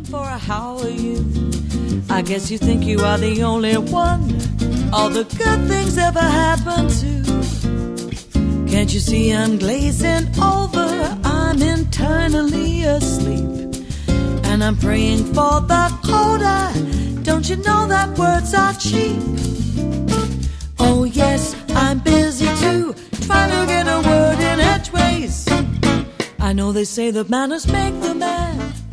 for a how are you? I guess you think you are the only one all the good things ever happened to. Can't you see I'm glazing over? I'm internally asleep, and I'm praying for the coda. Don't you know that words are cheap? Oh yes, I'm busy too, trying to get a word in edgeways. I know they say that manners make the man,